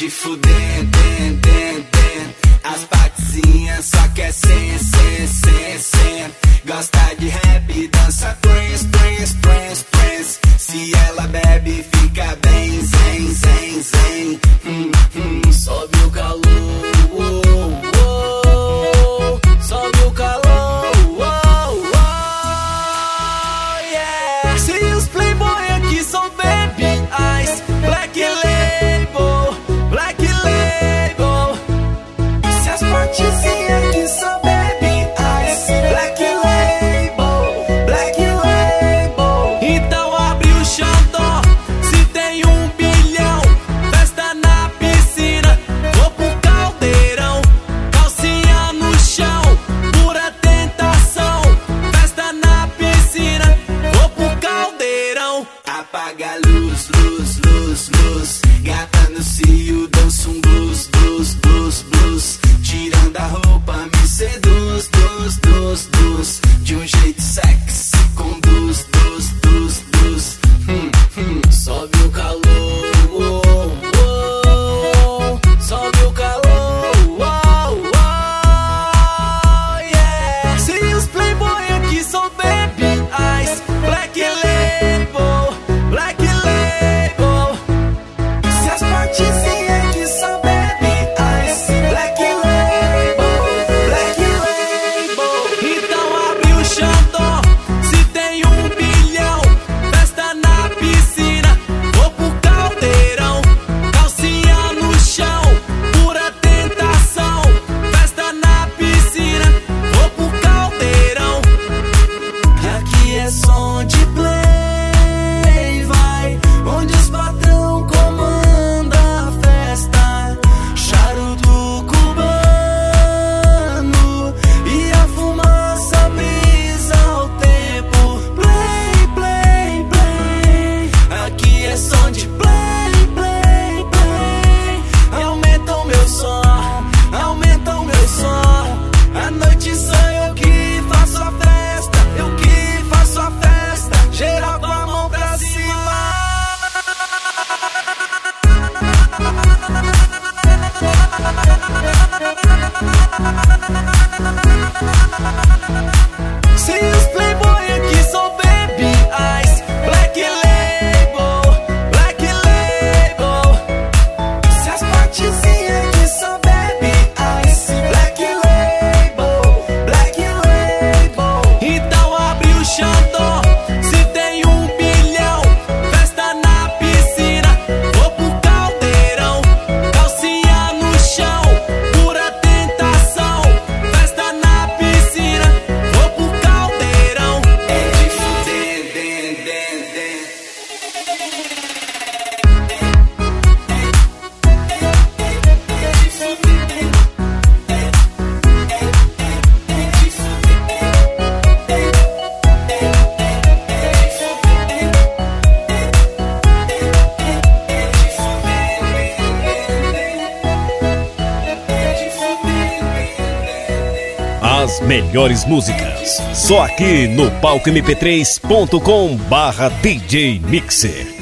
de fuder, as partezinhas só quer sen. Gosta de rap, dança trance. Se ela bebe, fica bem zen. Sobe o calor, sobe o calor, yeah. Se os playboy aqui são baby eyes, black label. E se as partezinhas aqui são baby eyes, black label. Então abre o Xandó, se tem 1 bilhão, festa na piscina, vou pro caldeirão, calcinha no chão, pura tentação, festa na piscina, vou pro caldeirão. Apaga a luz, gata no cio, dança um blues, tirando a roupa, me seduz, de um jeito sexy, conduz, sobe o calor, sobe o calor, yeah. Se os playboy aqui são baby eyes, black label. E se as partezinhas aqui são baby eyes, black label. Então abre o Xandó, se tem 1 bilhão, festa na piscina, vou pro caldeirão, calcinha no chão, pura tentação, festa na piscina, vou pro caldeirão. Aqui é som de play, vai, onde os patrão comanda a festa, charuto cubano e a fumaça brisa ao tempo. Play, aqui é som de play. Aumenta o meu som, a noite sou eu que faço a festa, geral com a mão pra cima. Se os playboy aqui são baby eyes, black label. Se as partezinhas aqui são baby eyes, black label. Então abre o Xandó, se tem 1 bilhão, festa na piscina, vou pro caldeirão, calcinha no chão, pura tentação, festa na piscina, vou pro caldeirão. É de fuder, As melhores músicas, só aqui no palcomp3.com/DJ Mixer.